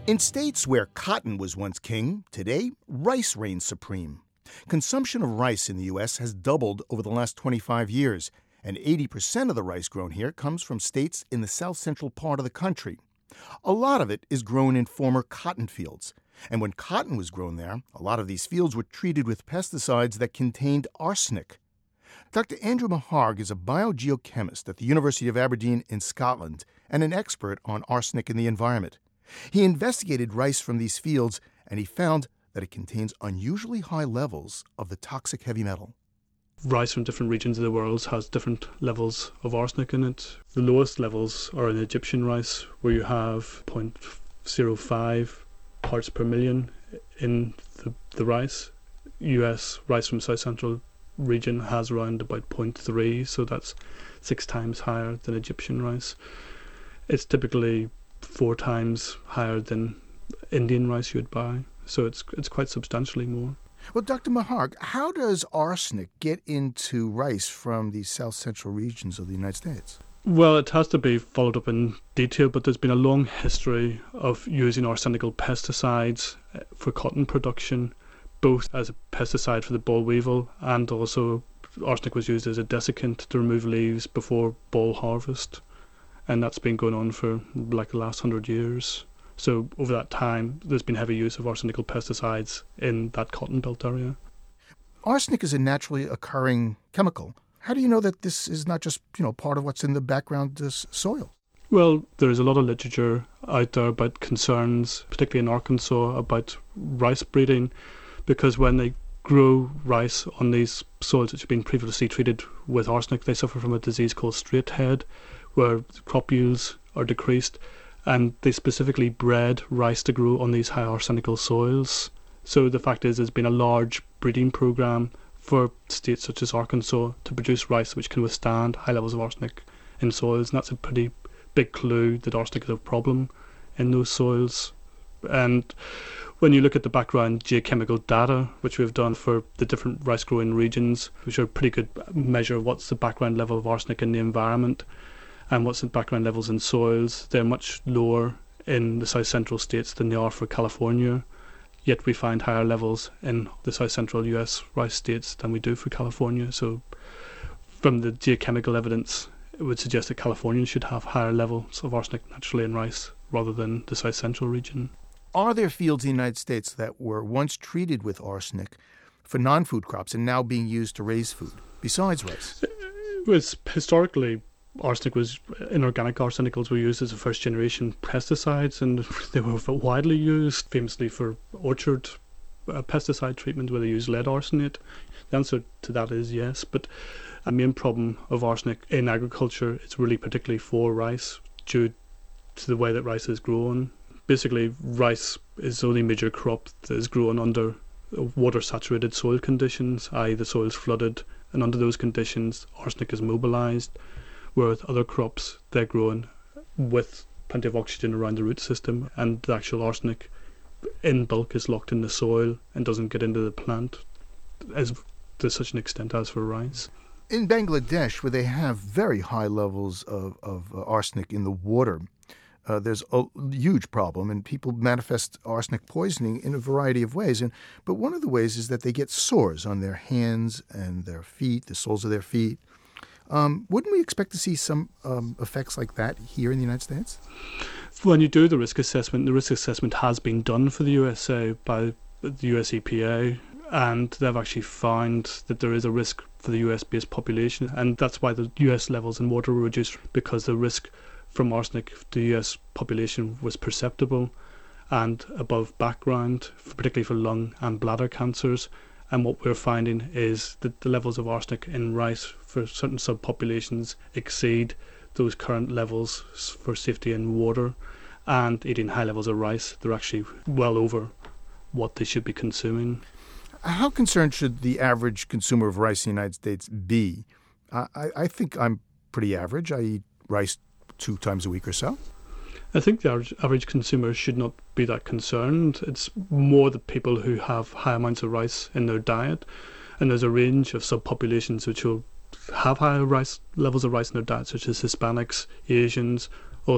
In states where cotton was once king, today rice reigns supreme. Consumption of rice in the U.S. has doubled over the last 25 years, and 80% of the rice grown here comes from states in the south-central part of the country. A lot of it is grown in former cotton fields. And when cotton was grown there, a lot of these fields were treated with pesticides that contained arsenic. Dr. Andrew Meharg is a biogeochemist at the University of Aberdeen in Scotland and an expert on arsenic in the environment. He investigated rice from these fields, and he found that it contains unusually high levels of the toxic heavy metal. Rice from different regions of the world has different levels of arsenic in it. The lowest levels are in Egyptian rice, where you have 0.05 parts per million in the rice. US rice from South Central region has around about 0.3, so that's 6 times higher than Egyptian rice. It's typically 4 times higher than Indian rice you'd buy, so it's quite substantially more. Well, Dr. Meharg, how does arsenic get into rice from the south central regions of the United States? Well, it has to be followed up in detail, but there's been a long history of using arsenical pesticides for cotton production, both as a pesticide for the boll weevil, and also arsenic was used as a desiccant to remove leaves before boll harvest. And that's been going on for like the last 100 years. So over that time, there's been heavy use of arsenical pesticides in that cotton belt area. Arsenic is a naturally occurring chemical. How do you know that this is not just, part of what's in the background soil? Well, there is a lot of literature out there about concerns, particularly in Arkansas, about rice breeding, because when they grow rice on these soils which have been previously treated with arsenic, they suffer from a disease called straight head, where crop yields are decreased, and they specifically bred rice to grow on these high arsenical soils. So the fact is there's been a large breeding program for states such as Arkansas to produce rice which can withstand high levels of arsenic in soils, and that's a pretty big clue that arsenic is a problem in those soils. And when you look at the background geochemical data which we've done for the different rice growing regions, which are a pretty good measure of what's the background level of arsenic in the environment and what's the background levels in soils, they're much lower in the south central states than they are for California. Yet we find higher levels in the south central US rice states than we do for California. So from the geochemical evidence, it would suggest that Californians should have higher levels of arsenic naturally in rice rather than the south central region. Are there fields in the United States that were once treated with arsenic for non-food crops and now being used to raise food, besides rice? Historically, inorganic arsenicals were used as a first-generation pesticides, and they were widely used, famously for orchard pesticide treatment where they use lead arsenate. The answer to that is yes, but a main problem of arsenic in agriculture is really particularly for rice due to the way that rice is grown. Basically, rice is the only major crop that is grown under water-saturated soil conditions, i.e. the soil is flooded, and under those conditions arsenic is mobilised, whereas other crops, they're grown with plenty of oxygen around the root system, and the actual arsenic in bulk is locked in the soil and doesn't get into the plant to such an extent as for rice. In Bangladesh, where they have very high levels of arsenic in the water, there's a huge problem, and people manifest arsenic poisoning in a variety of ways. But one of the ways is that they get sores on their hands and their feet, the soles of their feet. Wouldn't we expect to see some effects like that here in the United States? When you do the risk assessment has been done for the USA by the US EPA, and they've actually found that there is a risk for the US-based population, and that's why the US levels in water were reduced, because the risk from arsenic to the US population was perceptible and above background, particularly for lung and bladder cancers. And what we're finding is that the levels of arsenic in rice for certain subpopulations exceed those current levels for safety in water, and eating high levels of rice, they're actually well over what they should be consuming. How concerned should the average consumer of rice in the United States be? I think I'm pretty average. I eat rice 2 times a week or so. I think the average consumer should not be that concerned. It's more the people who have high amounts of rice in their diet, and there's a range of subpopulations which will have higher levels of rice in their diet, such as Hispanics, Asians, also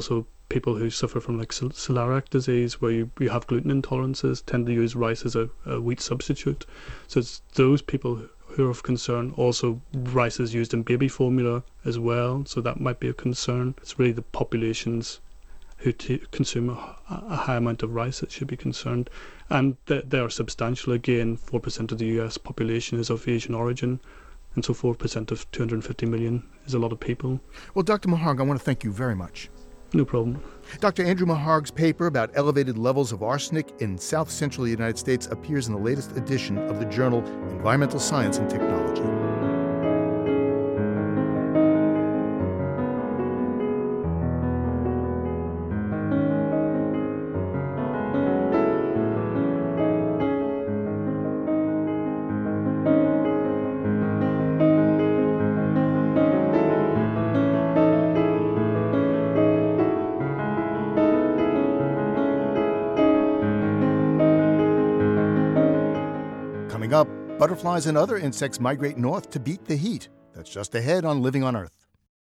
people who suffer from like celiac disease, where you have gluten intolerances, tend to use rice as a wheat substitute. So it's those people who are of concern. Also, rice is used in baby formula as well, so that might be a concern. It's really the populations who consume a high amount of rice that should be concerned. And they are substantial. Again, 4% of the US population is of Asian origin, and so 4% of 250 million is a lot of people. Well, Dr. Maharg, I want to thank you very much. No problem. Dr. Andrew Maharg's paper about elevated levels of arsenic in south-central United States appears in the latest edition of the journal Environmental Science and Technology. Coming up, butterflies and other insects migrate north to beat the heat. That's just ahead on Living on Earth.